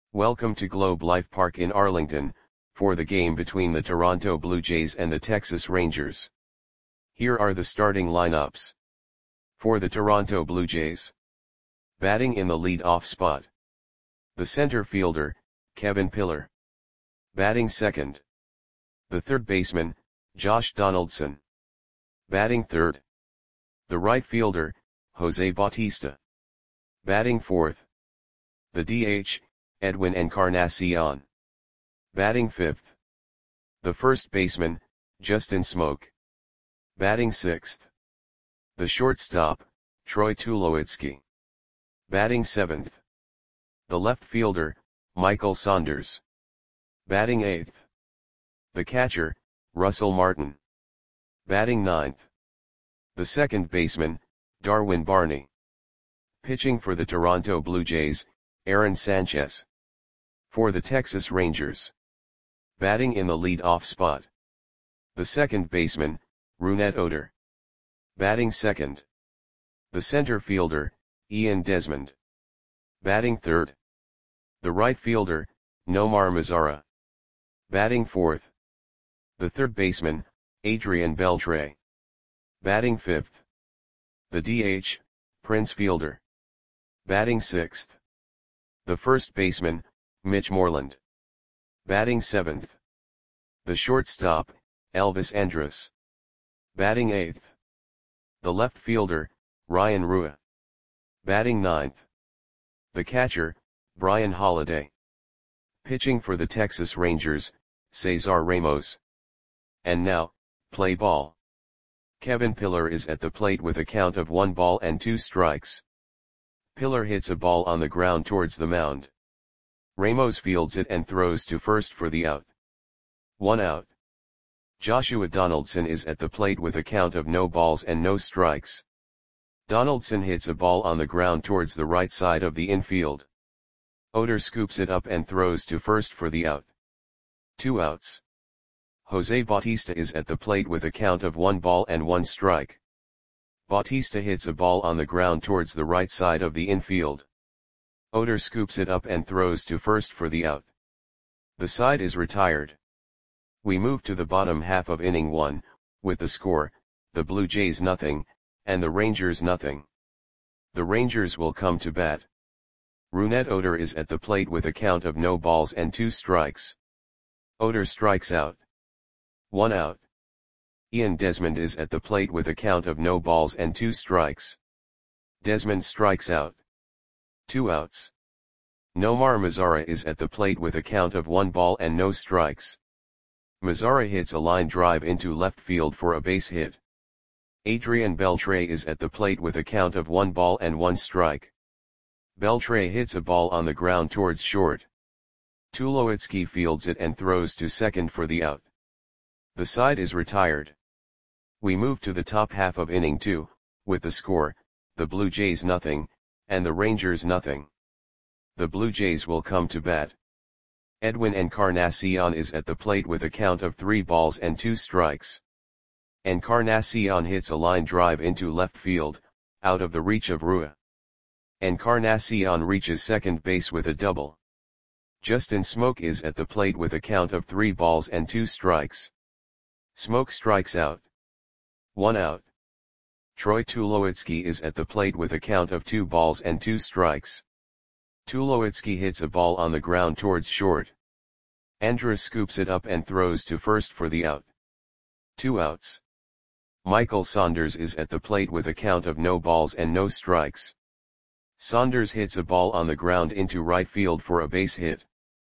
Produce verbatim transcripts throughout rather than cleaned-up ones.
Welcome to Globe Life Park in Arlington, for the game between the Toronto Blue Jays and the Texas Rangers. Here are the starting lineups. For the Toronto Blue Jays. Batting in the lead-off spot. The center fielder, Kevin Pillar. Batting second. The third baseman, Josh Donaldson. Batting third. The right fielder, Jose Bautista. Batting fourth. The D H, Edwin Encarnacion. Batting fifth. The first baseman, Justin Smoak. Batting sixth. The shortstop, Troy Tulowitzki. Batting seventh. The left fielder, Michael Saunders. Batting eighth. The catcher, Russell Martin. Batting ninth. The second baseman, Darwin Barney. Pitching for the Toronto Blue Jays, Aaron Sanchez. For the Texas Rangers. Batting in the lead-off spot. The second baseman, Rougned Odor. Batting second. The center fielder, Ian Desmond. Batting third. The right fielder, Nomar Mazara. Batting fourth. The third baseman, Adrian Beltre. Batting fifth. The D H, Prince Fielder. Batting sixth. The first baseman, Mitch Moreland. Batting seventh. The shortstop, Elvis Andrus. Batting eighth. The left fielder, Ryan Rua. Batting ninth. The catcher, Brian Holiday. Pitching for the Texas Rangers, Cesar Ramos. And now, play ball. Kevin Pillar is at the plate with a count of one ball and two strikes. Pillar hits a ball on the ground towards the mound. Ramos fields it and throws to first for the out. One out. Joshua Donaldson is at the plate with a count of no balls and no strikes. Donaldson hits a ball on the ground towards the right side of the infield. Odor scoops it up and throws to first for the out. Two outs. Jose Bautista is at the plate with a count of one ball and one strike. Bautista hits a ball on the ground towards the right side of the infield. Odor scoops it up and throws to first for the out. The side is retired. We move to the bottom half of inning one, with the score, the Blue Jays nothing, and the Rangers nothing. The Rangers will come to bat. Rougned Odor is at the plate with a count of no balls and two strikes. Odor strikes out. One out. Ian Desmond is at the plate with a count of no balls and two strikes. Desmond strikes out. Two outs. Nomar Mazara is at the plate with a count of one ball and no strikes. Mazara hits a line drive into left field for a base hit. Adrian Beltre is at the plate with a count of one ball and one strike. Beltre hits a ball on the ground towards short. Tulowitzki fields it and throws to second for the out. The side is retired. We move to the top half of inning two, with the score, the Blue Jays nothing, and the Rangers nothing. The Blue Jays will come to bat. Edwin Encarnacion is at the plate with a count of three balls and two strikes. Encarnacion hits a line drive into left field, out of the reach of Rua. Encarnacion reaches second base with a double. Justin Smoak is at the plate with a count of three balls and two strikes. Smoak strikes out. One out. Troy Tulowitzki is at the plate with a count of two balls and two strikes. Tulowitzki hits a ball on the ground towards short. Andrus scoops it up and throws to first for the out. Two outs. Michael Saunders is at the plate with a count of no balls and no strikes. Saunders hits a ball on the ground into right field for a base hit.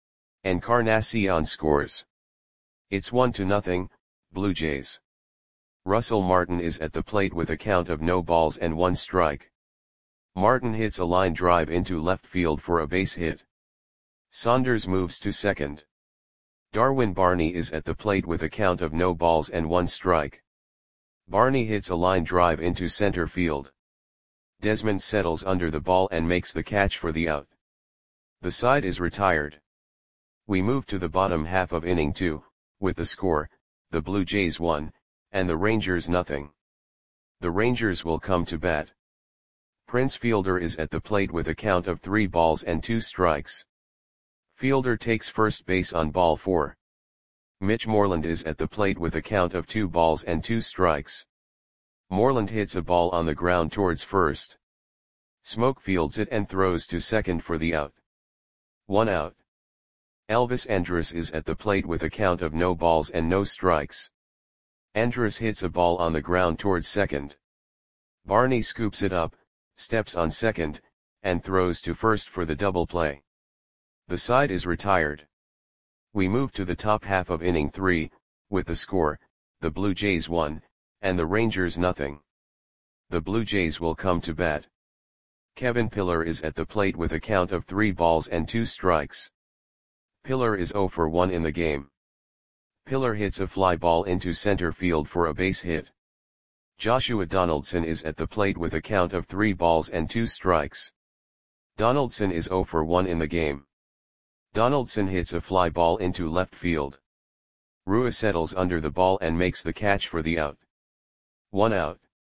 Encarnacion scores. It's one to nothing, Blue Jays. Russell Martin is at the plate with a count of no balls and one strike. Martin hits a line drive into left field for a base hit. Saunders moves to second. Darwin Barney is at the plate with a count of no balls and one strike. Barney hits a line drive into center field. Desmond settles under the ball and makes the catch for the out. The side is retired. We move to the bottom half of inning two, with the score, the Blue Jays one, and the Rangers nothing. The Rangers will come to bat. Prince Fielder is at the plate with a count of three balls and two strikes. Fielder takes first base on ball four. Mitch Moreland is at the plate with a count of two balls and two strikes. Moreland hits a ball on the ground towards first. Smoke fields it and throws to second for the out. One out. Elvis Andrus is at the plate with a count of no balls and no strikes. Andrus hits a ball on the ground towards second. Barney scoops it up, steps on second, and throws to first for the double play. The side is retired. We move to the top half of inning three, with the score, the Blue Jays one, and the Rangers nothing. The Blue Jays will come to bat. Kevin Pillar is at the plate with a count of three balls and two strikes. Pillar is zero for one in the game. Pillar hits a fly ball into center field for a base hit. Joshua Donaldson is at the plate with a count of three balls and two strikes. Donaldson is zero for one in the game. Donaldson hits a fly ball into left field. Rua settles under the ball and makes the catch for the out. One out.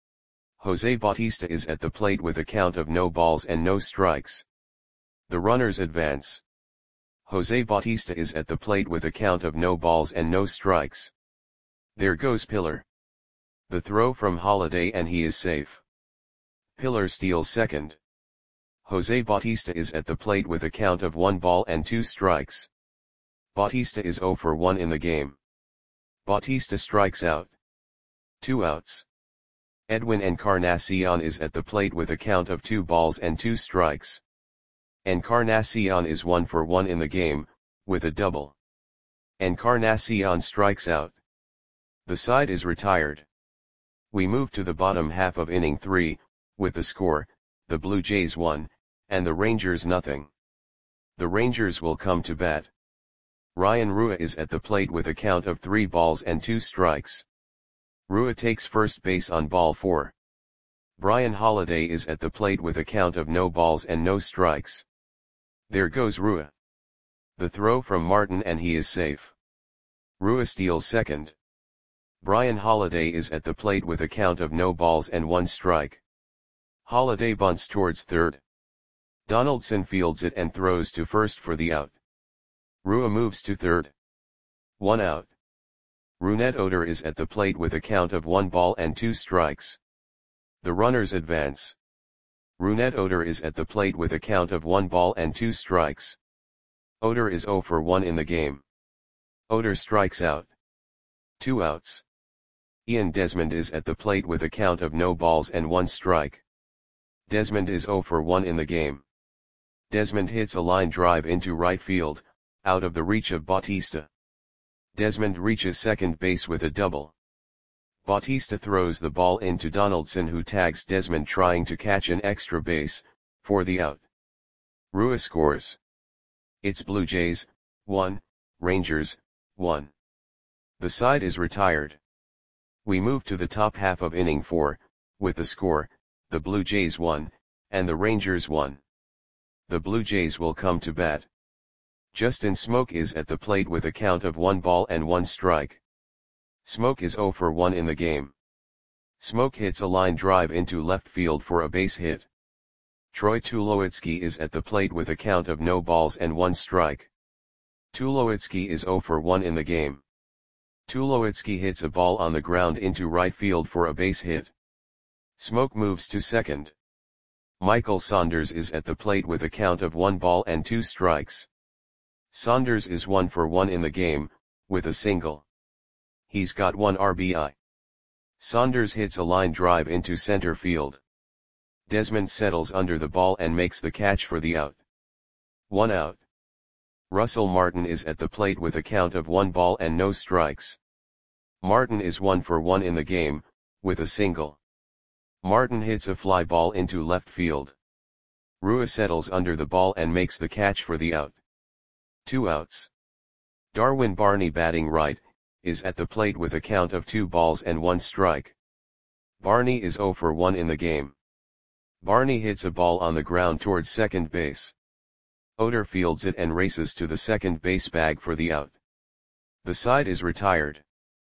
Jose Bautista is at the plate with a count of no balls and no strikes. The runners advance. Jose Bautista is at the plate with a count of no balls and no strikes. There goes Pillar. The throw from Holiday and he is safe. Pillar steals second. Jose Bautista is at the plate with a count of one ball and two strikes. Bautista is zero for one in the game. Bautista strikes out. Two outs. Edwin Encarnacion is at the plate with a count of two balls and two strikes. Encarnacion is one for one in the game, with a double. Encarnacion strikes out. The side is retired. We move to the bottom half of inning three, with the score, the Blue Jays one, and the Rangers nothing. The Rangers will come to bat. Ryan Rua is at the plate with a count of three balls and two strikes. Rua takes first base on ball four. Brian Holiday is at the plate with a count of no balls and no strikes. There goes Rua. The throw from Martin and he is safe. Rua steals second. Brian Holiday is at the plate with a count of no balls and one strike. Holiday bunts towards third. Donaldson fields it and throws to first for the out. Rua moves to third. One out. Rougned Odor is at the plate with a count of one ball and two strikes. The runners advance. Rougned Odor is at the plate with a count of one ball and two strikes. Odor is zero for one in the game. Odor strikes out. Two outs. Ian Desmond is at the plate with a count of no balls and one strike. Desmond is zero for one in the game. Desmond hits a line drive into right field, out of the reach of Bautista. Desmond reaches second base with a double. Bautista throws the ball into Donaldson, who tags Desmond trying to catch an extra base, for the out. Rua scores. It's Blue Jays, one, Rangers, one. The side is retired. We move to the top half of inning four, with the score, the Blue Jays one, and the Rangers one. The Blue Jays will come to bat. Justin Smoke is at the plate with a count of one ball and one strike. Smoke is zero for one in the game. Smoke hits a line drive into left field for a base hit. Troy Tulowitzki is at the plate with a count of no balls and one strike. Tulowitzki is zero for one in the game. Tulowitzki hits a ball on the ground into right field for a base hit. Smoke moves to second. Michael Saunders is at the plate with a count of one ball and two strikes. Saunders is one for one in the game, with a single. He's got one R B I. Saunders hits a line drive into center field. Desmond settles under the ball and makes the catch for the out. One out. Russell Martin is at the plate with a count of one ball and no strikes. Martin is one for one in the game, with a single. Martin hits a fly ball into left field. Rua settles under the ball and makes the catch for the out. Two outs. Darwin Barney, batting right, is at the plate with a count of two balls and one strike. Barney is zero for one in the game. Barney hits a ball on the ground towards second base. Odor fields it and races to the second base bag for the out. The side is retired.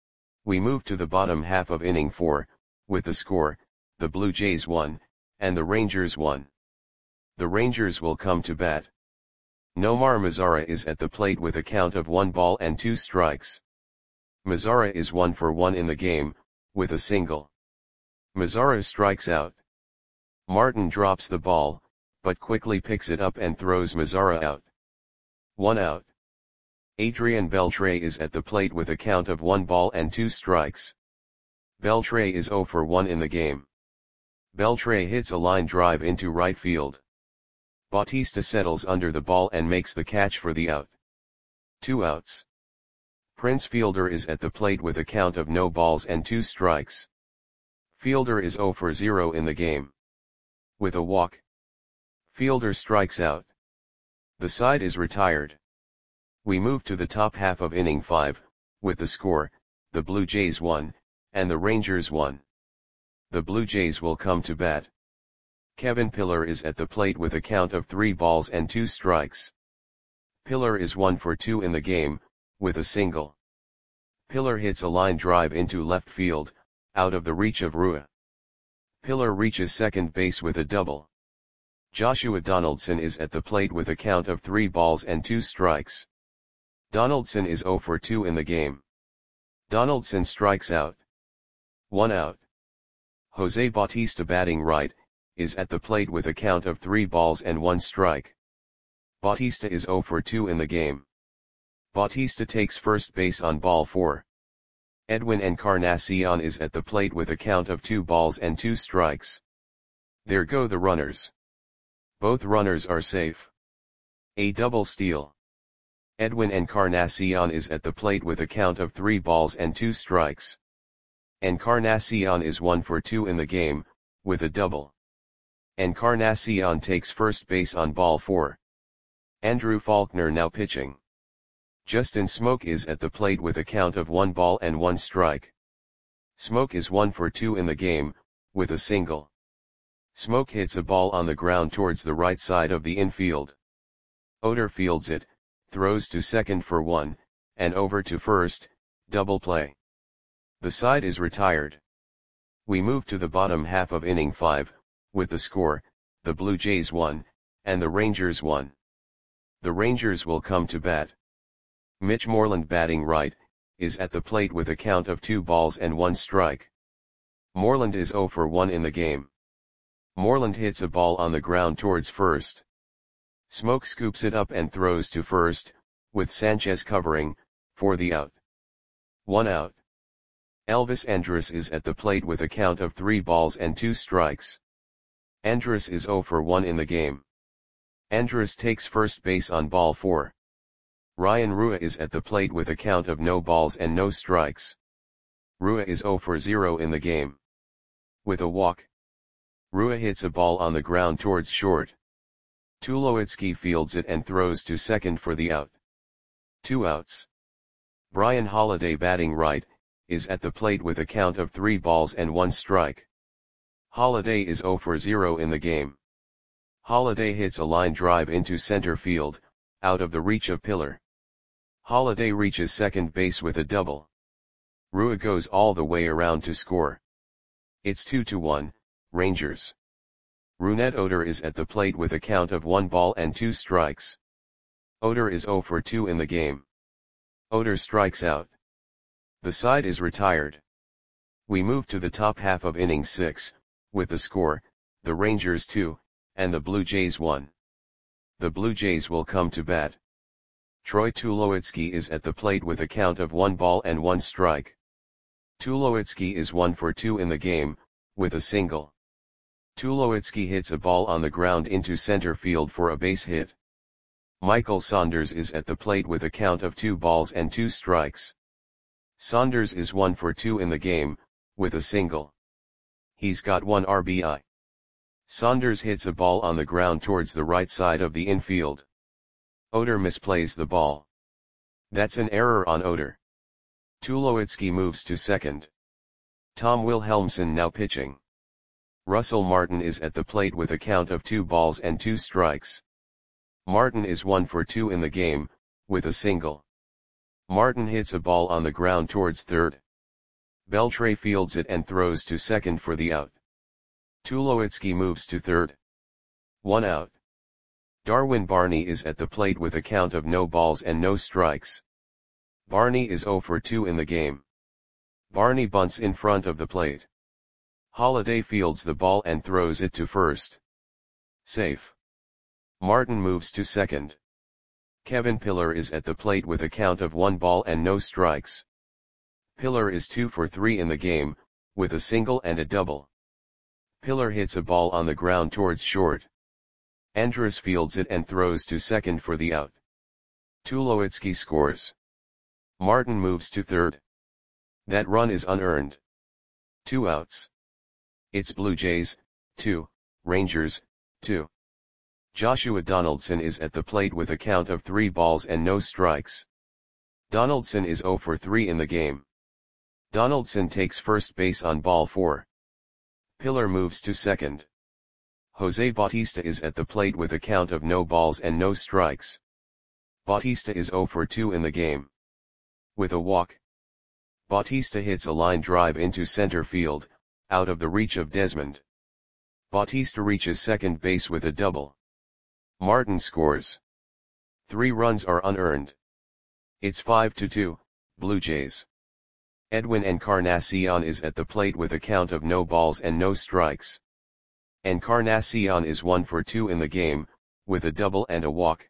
We move to the bottom half of inning four, with the score, the Blue Jays one, and the Rangers one. The Rangers will come to bat. Nomar Mazara is at the plate with a count of one ball and two strikes. Mazara is one for one in the game, with a single. Mazara strikes out. Martin drops the ball, but quickly picks it up and throws Mazara out. One out. Adrian Beltre is at the plate with a count of one ball and two strikes. Beltre is zero for one in the game. Beltre hits a line drive into right field. Bautista settles under the ball and makes the catch for the out. Two outs. Prince Fielder is at the plate with a count of no balls and two strikes. Fielder is zero for zero in the game. With a walk, Fielder strikes out. The side is retired. We move to the top half of inning five, with the score, the Blue Jays won, and the Rangers won. The Blue Jays will come to bat. Kevin Pillar is at the plate with a count of three balls and two strikes. Pillar is one for two in the game, with a single. Pillar hits a line drive into left field, out of the reach of Rua. Pillar reaches second base with a double. Joshua Donaldson is at the plate with a count of three balls and two strikes. Donaldson is zero for two in the game. Donaldson strikes out. One out. Jose Bautista, batting right, is at the plate with a count of three balls and one strike. Bautista is zero for two in the game. Bautista takes first base on ball four. Edwin Encarnacion is at the plate with a count of two balls and two strikes. There go the runners. Both runners are safe. A double steal. Edwin Encarnacion is at the plate with a count of three balls and two strikes. Encarnacion is one for two in the game, with a double. Encarnacion takes first base on ball four. Andrew Faulkner now pitching. Justin Smoke is at the plate with a count of one ball and one strike. Smoke is one for two in the game, with a single. Smoke hits a ball on the ground towards the right side of the infield. Oder fields it, throws to second for one, and over to first, double play. The side is retired. We move to the bottom half of inning five, with the score, the Blue Jays won, and the Rangers won. The Rangers will come to bat. Mitch Moreland, batting right, is at the plate with a count of two balls and one strike. Moreland is zero for one in the game. Moreland hits a ball on the ground towards first. Smoke scoops it up and throws to first, with Sanchez covering, for the out. One out. Elvis Andrus is at the plate with a count of three balls and two strikes. Andrus is zero for one in the game. Andrus takes first base on ball four. Ryan Rua is at the plate with a count of no balls and no strikes. Rua is zero for zero in the game. With a walk, Rua hits a ball on the ground towards short. Tulowitzki fields it and throws to second for the out. Two outs. Brian Holiday, batting right, is at the plate with a count of three balls and one strike. Holiday is zero for zero in the game. Holiday hits a line drive into center field, out of the reach of Pillar. Holiday reaches second base with a double. Rua goes all the way around to score. It's two to one, Rangers. Rougned Odor is at the plate with a count of one ball and two strikes. Odor is zero for two in the game. Odor strikes out. The side is retired. We move to the top half of inning six, with the score, the Rangers two, and the Blue Jays one. The Blue Jays will come to bat. Troy Tulowitzki is at the plate with a count of one ball and one strike. Tulowitzki is one for two in the game, with a single. Tulowitzki hits a ball on the ground into center field for a base hit. Michael Saunders is at the plate with a count of two balls and two strikes. Saunders is one for two in the game, with a single. He's got one R B I. Saunders hits a ball on the ground towards the right side of the infield. Odor misplays the ball. That's an error on Odor. Tulowitzki moves to second. Tom Wilhelmsen now pitching. Russell Martin is at the plate with a count of two balls and two strikes. Martin is one for two in the game, with a single. Martin hits a ball on the ground towards third. Beltre fields it and throws to second for the out. Tulowitzki moves to third. One out. Darwin Barney is at the plate with a count of no balls and no strikes. Barney is zero for two in the game. Barney bunts in front of the plate. Holliday fields the ball and throws it to first. Safe. Martin moves to second. Kevin Pillar is at the plate with a count of one ball and no strikes. Pillar is two for three in the game, with a single and a double. Pillar hits a ball on the ground towards short. Andrus fields it and throws to second for the out. Tulowitzki scores. Martin moves to third. That run is unearned. Two outs. It's Blue Jays, two, Rangers, two. Joshua Donaldson is at the plate with a count of three balls and no strikes. Donaldson is zero for three in the game. Donaldson takes first base on ball four. Pillar moves to second. Jose Bautista is at the plate with a count of no balls and no strikes. Bautista is zero for two in the game. With a walk, Bautista hits a line drive into center field, out of the reach of Desmond. Bautista reaches second base with a double. Martin scores. Three runs are unearned. It's five to two, Blue Jays. Edwin Encarnacion is at the plate with a count of no balls and no strikes. Encarnacion is one for two in the game, with a double and a walk.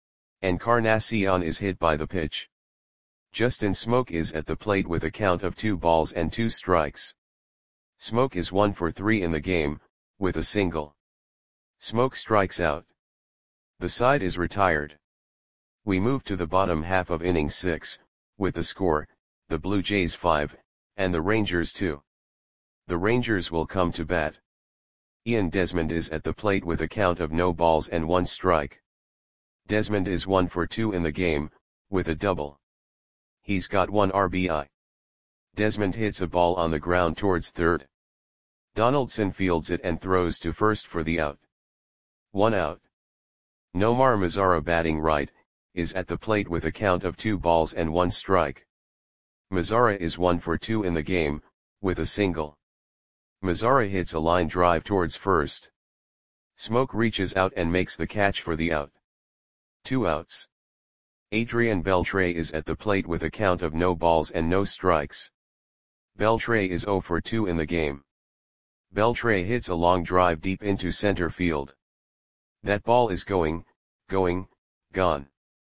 Encarnacion is hit by the pitch. Justin Smoke is at the plate with a count of two balls and two strikes. Smoke is one for three in the game, with a single. Smoke strikes out. The side is retired. We move to the bottom half of inning six, with the score, the Blue Jays five, and the Rangers two. The Rangers will come to bat. Ian Desmond is at the plate with a count of no balls and one strike. Desmond is one for two in the game, with a double. He's got one R B I. Desmond hits a ball on the ground towards third. Donaldson fields it and throws to first for the out. One out. Nomar Mazara, batting right, is at the plate with a count of two balls and one strike. Mazara is one for two in the game, with a single. Mazara hits a line drive towards first. Smoke reaches out and makes the catch for the out. Two outs. Adrian Beltre is at the plate with a count of no balls and no strikes. Beltre is zero for two in the game. Beltre hits a long drive deep into center field. That ball is going, going, gone.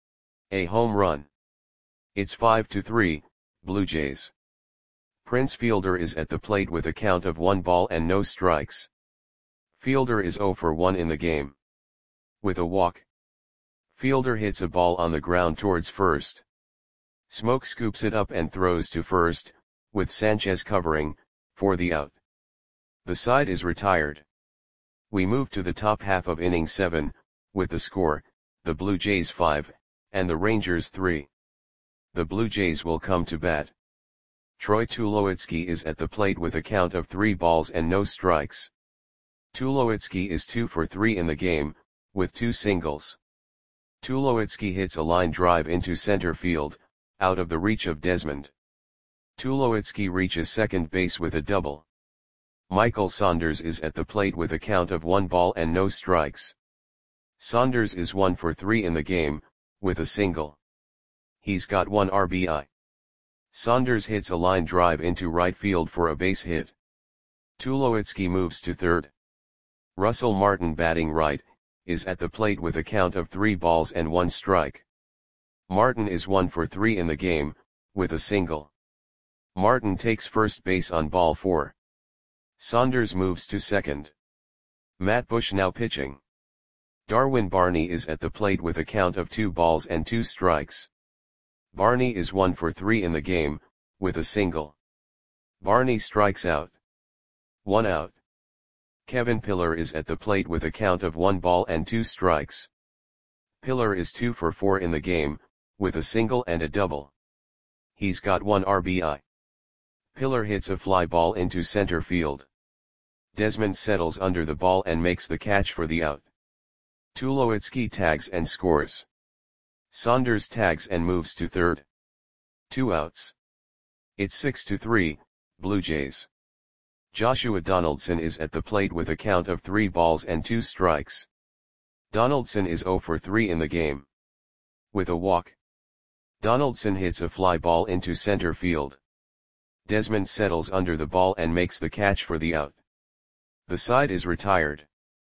A home run. It's five to three, Blue Jays. Prince Fielder is at the plate with a count of one ball and no strikes. Fielder is zero for one in the game. With a walk, Fielder hits a ball on the ground towards first. Smoke scoops it up and throws to first, with Sanchez covering, for the out. The side is retired. We move to the top half of inning seven, with the score, the Blue Jays five, and the Rangers three. The Blue Jays will come to bat. Troy Tulowitzki is at the plate with a count of three balls and no strikes. Tulowitzki is two for three in the game, with two singles. Tulowitzki hits a line drive into center field, out of the reach of Desmond. Tulowitzki reaches second base with a double. Michael Saunders is at the plate with a count of one ball and no strikes. Saunders is one for three in the game, with a single. He's got one R B I. Saunders hits a line drive into right field for a base hit. Tulowitzki moves to third. Russell Martin, batting right, is at the plate with a count of three balls and one strike. Martin is one for three in the game, with a single. Martin takes first base on ball four. Saunders moves to second. Matt Bush now pitching. Darwin Barney is at the plate with a count of two balls and two strikes. Barney is one for three in the game, with a single. Barney strikes out. One out. Kevin Pillar is at the plate with a count of one ball and two strikes. Pillar is two for four in the game, with a single and a double. He's got one R B I. Pillar hits a fly ball into center field. Desmond settles under the ball and makes the catch for the out. Tulowitzki tags and scores. Saunders tags and moves to third. Two outs. It's six to three, Blue Jays. Joshua Donaldson is at the plate with a count of three balls and two strikes. Donaldson is zero for three in the game. With a walk. Donaldson hits a fly ball into center field. Desmond settles under the ball and makes the catch for the out. The side is retired.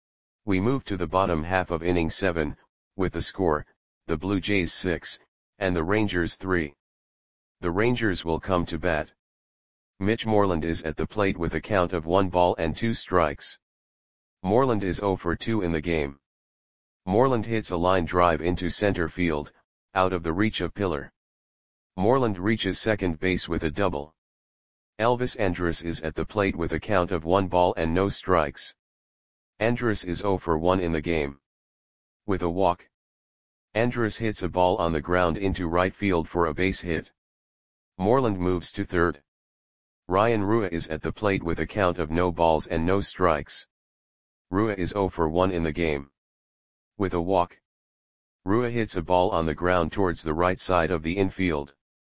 We move to the bottom half of inning seven, with the score, the Blue Jays six, and the Rangers three. The Rangers will come to bat. Mitch Moreland is at the plate with a count of one ball and two strikes. Moreland is zero for two in the game. Moreland hits a line drive into center field, out of the reach of Pillar. Moreland reaches second base with a double. Elvis Andrus is at the plate with a count of one ball and no strikes. Andrus is zero for one in the game. With a walk. Andrus hits a ball on the ground into right field for a base hit. Moreland moves to third. Ryan Rua is at the plate with a count of no balls and no strikes. Rua is zero for one in the game. With a walk. Rua hits a ball on the ground towards the right side of the infield.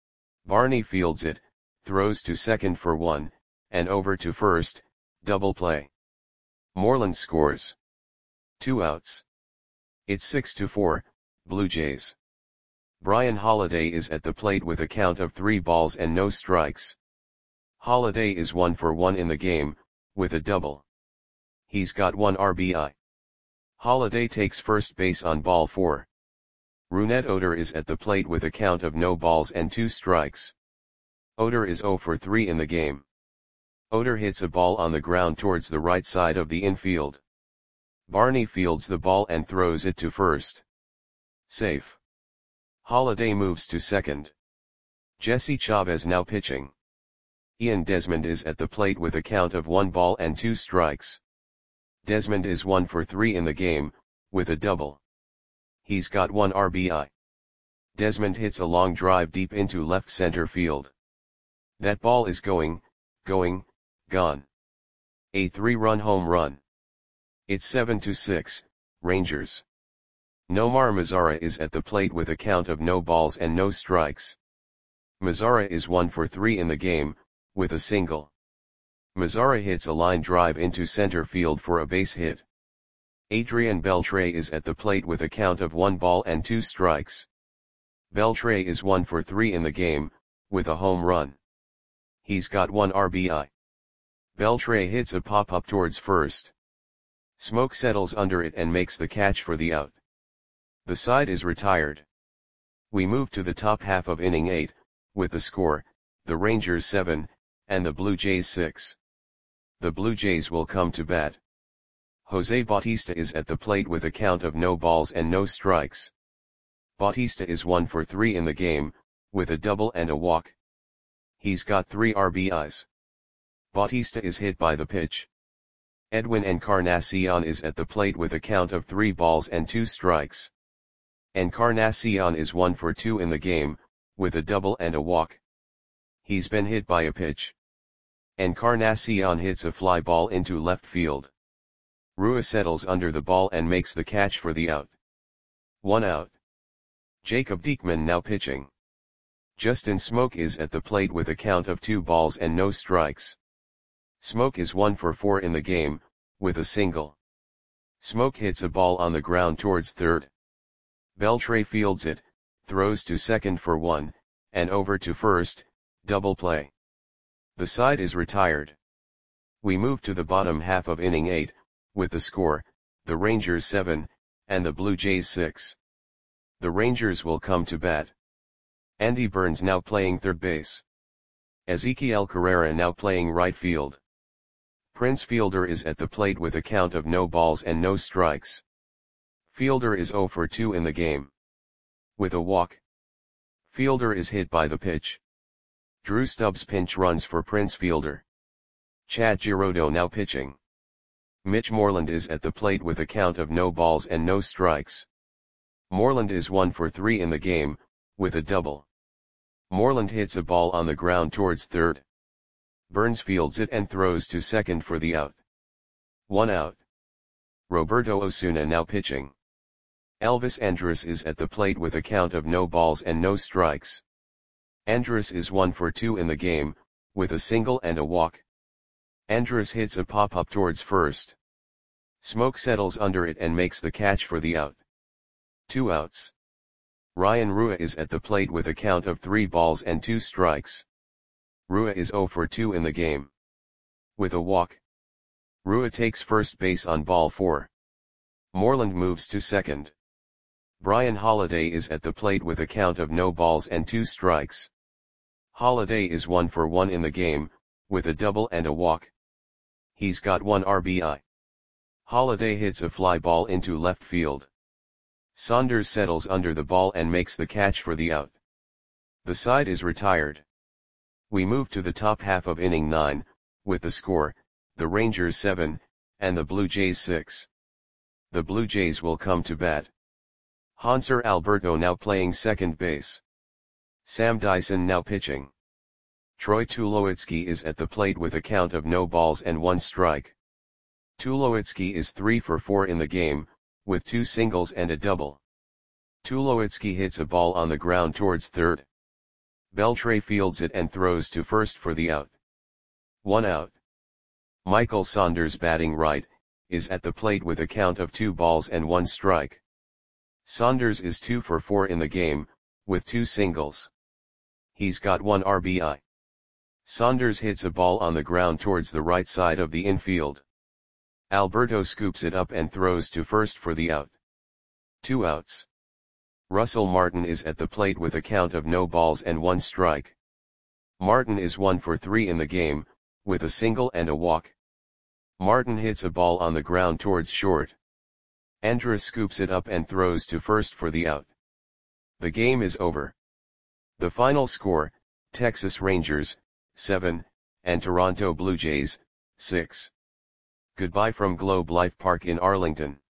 Barney fields it, throws to second for one, and over to first, double play. Moreland scores. Two outs. It's six to four, Blue Jays. Brian Holiday is at the plate with a count of three balls and no strikes. Holiday is one for one in the game, with a double. He's got one R B I. Holiday takes first base on ball four. Rougned Odor is at the plate with a count of no balls and two strikes. Odor is zero for three in the game. Odor hits a ball on the ground towards the right side of the infield. Barney fields the ball and throws it to first. Safe. Holiday moves to second. Jesse Chavez now pitching. Ian Desmond is at the plate with a count of one ball and two strikes. Desmond is one for three in the game, with a double. He's got one R B I. Desmond hits a long drive deep into left center field. That ball is going, going, gone. A three-run home run. It's seven to six, Rangers. Nomar Mazara is at the plate with a count of no balls and no strikes. Mazara is one for three in the game, with a single. Mazara hits a line drive into center field for a base hit. Adrian Beltre is at the plate with a count of one ball and two strikes. Beltre is one for three in the game, with a home run. He's got one R B I. Beltre hits a pop-up towards first. Smoke settles under it and makes the catch for the out. The side is retired. We move to the top half of inning eight, with the score, the Rangers seven, and the Blue Jays six. The Blue Jays will come to bat. Jose Bautista is at the plate with a count of no balls and no strikes. Bautista is one for three in the game, with a double and a walk. He's got three R B Is. Bautista is hit by the pitch. Edwin Encarnacion is at the plate with a count of three balls and two strikes. Encarnacion is one for two in the game, with a double and a walk. He's been hit by a pitch. Encarnacion hits a fly ball into left field. Rua settles under the ball and makes the catch for the out. One out. Jacob Diekman now pitching. Justin Smoke is at the plate with a count of two balls and no strikes. Smoke is one for four in the game, with a single. Smoke hits a ball on the ground towards third. Beltre fields it, throws to second for one, and over to first, double play. The side is retired. We move to the bottom half of inning eight, with the score, the Rangers seven, and the Blue Jays six. The Rangers will come to bat. Andy Burns now playing third base. Ezequiel Carrera now playing right field. Prince Fielder is at the plate with a count of no balls and no strikes. Fielder is zero for two in the game. With a walk. Fielder is hit by the pitch. Drew Stubbs pinch runs for Prince Fielder. Chad Girodo now pitching. Mitch Moreland is at the plate with a count of no balls and no strikes. Moreland is one for three in the game, with a double. Moreland hits a ball on the ground towards third. Burns fields it and throws to second for the out. One out. Roberto Osuna now pitching. Elvis Andrus is at the plate with a count of no balls and no strikes. Andrus is one for two in the game, with a single and a walk. Andrus hits a pop-up towards first. Smoke settles under it and makes the catch for the out. Two outs. Ryan Rua is at the plate with a count of three balls and two strikes. Rua is zero for two in the game. With a walk, Rua takes first base on ball four. Moreland moves to second. Brian Holiday is at the plate with a count of no balls and two strikes. Holiday is one for one in the game, with a double and a walk. He's got one R B I. Holiday hits a fly ball into left field. Saunders settles under the ball and makes the catch for the out. The side is retired. We move to the top half of inning nine, with the score, the Rangers seven, and the Blue Jays six. The Blue Jays will come to bat. Hanser Alberto now playing second base. Sam Dyson now pitching. Troy Tulowitzki is at the plate with a count of no balls and one strike. Tulowitzki is three for four in the game, with two singles and a double. Tulowitzki hits a ball on the ground towards third. Beltre fields it and throws to first for the out. One out. Michael Saunders, batting right, is at the plate with a count of two balls and one strike. Saunders is two for four in the game, with two singles. He's got one R B I. Saunders hits a ball on the ground towards the right side of the infield. Alberto scoops it up and throws to first for the out. Two outs. Russell Martin is at the plate with a count of no balls and one strike. Martin is one for three in the game, with a single and a walk. Martin hits a ball on the ground towards short. Andrus scoops it up and throws to first for the out. The game is over. The final score, Texas Rangers, seven, and Toronto Blue Jays, six. Goodbye from Globe Life Park in Arlington.